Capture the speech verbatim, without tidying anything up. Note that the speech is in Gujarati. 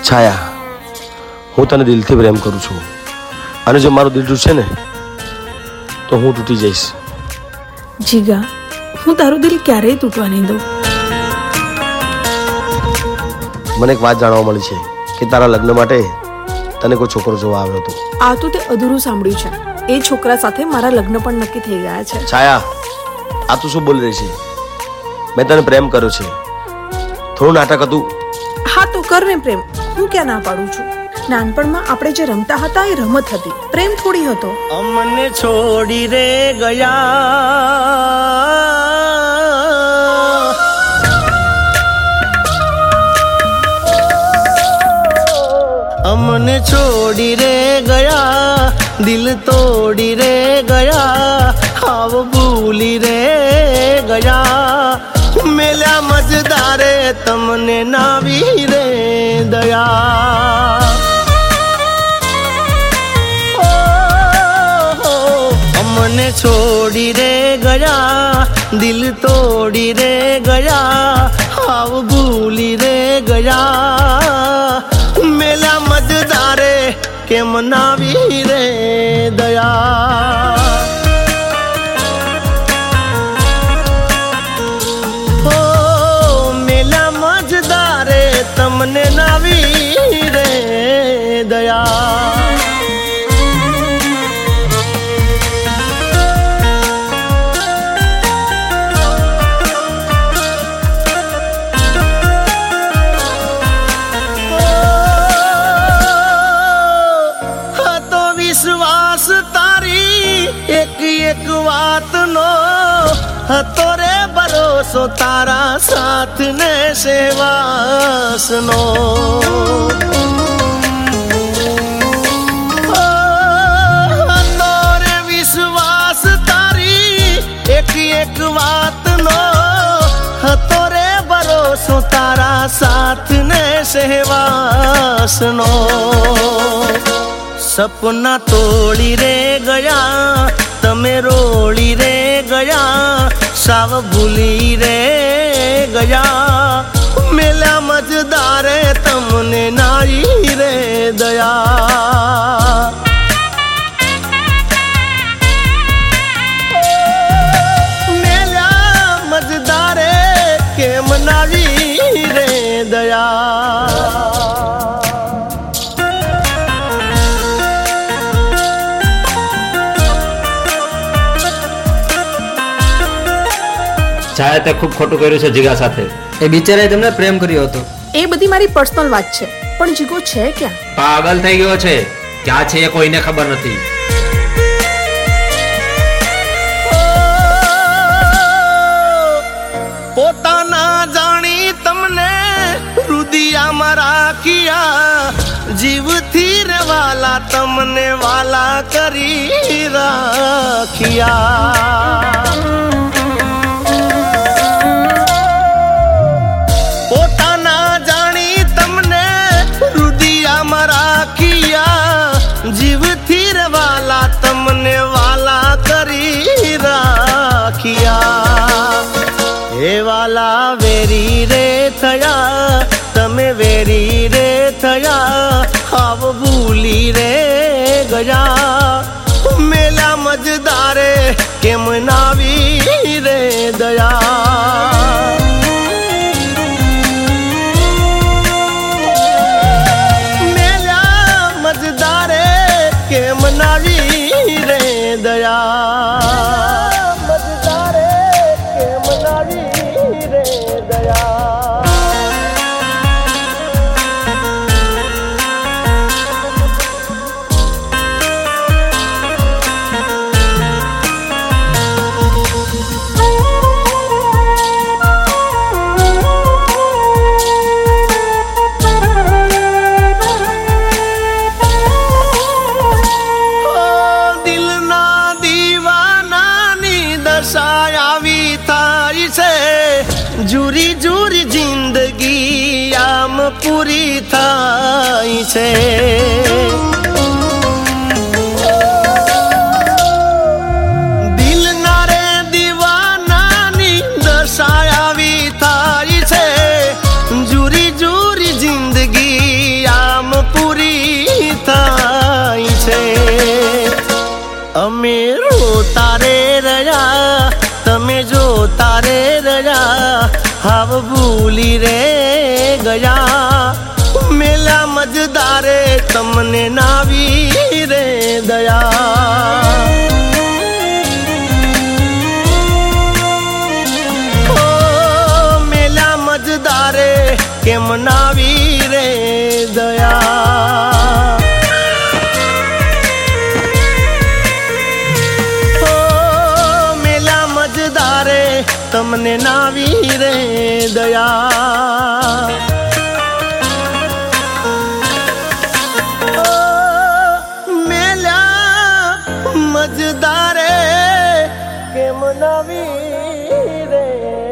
छाया, हूँ तने दिल थी प्रेम करूँ छू अने जो मारू दिल तूटशे ने तो हूँ तूटी जाइश। जीगा, हूँ तारू दिल क्यारेय तूटवा नहीं दઉં। મને એક વાત જાણવા મળી છે કે તારા લગ્ન માટે તને કોઈ છોકરો જોવા આવ્યો હતો। આ તો તે અધૂરું સાંભળ્યું છે। એ છોકરા સાથે મારા લગ્ન પણ નક્કી થઈ ગયા છે। છાયા, આ તું શું બોલી રહી છે? મેં તને પ્રેમ કર્યો છે, થોડું નાટક હતું। હા તો કર ને પ્રેમ, હું ક્યાં ના પાડું છું। નાનપણમાં આપણે જે રમતા હતા એ રમત હતી, પ્રેમ થોડી હતો। અમને છોડી રે ગયા, અમને છોડી રે ગયા, દિલ તોડી રે ગયા, હાવ ભૂલી રે ગયા। મેલ્યા મજદારે તમને નાવી રે દયા। અમને છોડી રે ગયા, દિલ તોડી રે ગયા, હાવ ભૂલી રે ગયા। મેલા મજદારે કેમ નાવી રે દયા। ઓ મેલા મજદારે તમને નાવી રે દયા। विश्वास तारी एक एक बात नो हतो रे भरोसो तारा साथ ने सेवास नो। हतो रे विश्वास तारी एक एक बात नो हतो रे भरोसो तारा साथ ने सेवास नो। सपना तोड़ी रे गया, तमे रोड़ी रे गया, साव भूली रे गया। मेला मजदारे तमने नाई रे दया। मेला मजदारे के मनाई रे दया। છાયા તે ખૂબ ખોટું કર્યું છે જીગા સાથે। એ બિચારાએ તમને પ્રેમ કર્યો હતો। એ બધી મારી પર્સનલ વાત છે, પણ જીગો છે ક્યાં? પાગલ થઈ ગયો છે, ક્યાં છે એ કોઈને ખબર નથી। પોતાના જાણી તમને હૃદયમાં રાખ્યા, જીવથી રે વાલા તમને વાલા કરી રાખ્યા। जीव थीर वाला तमने वाला करी राखिया। हे वाला वेरी रे थया, तमे वेरी रे थया, हाव भूली रे गया। मेला मजदारे केम नावी रे दया। के मनावी रे दया। मजदारे के मनावी रे दया। जूरी जूरी जिंदगी आम पूरी थाई से। दिल नारे दीवाना नी दशाया भी थाई से। जूरी जूरी जिंदगी હાવ ભૂલી રે ગયા મેલા મજદારે તમને નાવી રે દયા ઓ મેલા મજદારે કેમ નાવી રે દયા ઓ મેલા મજદારે તમને નાવી રે દયા મેલા મજદારે કેમ નાવી રે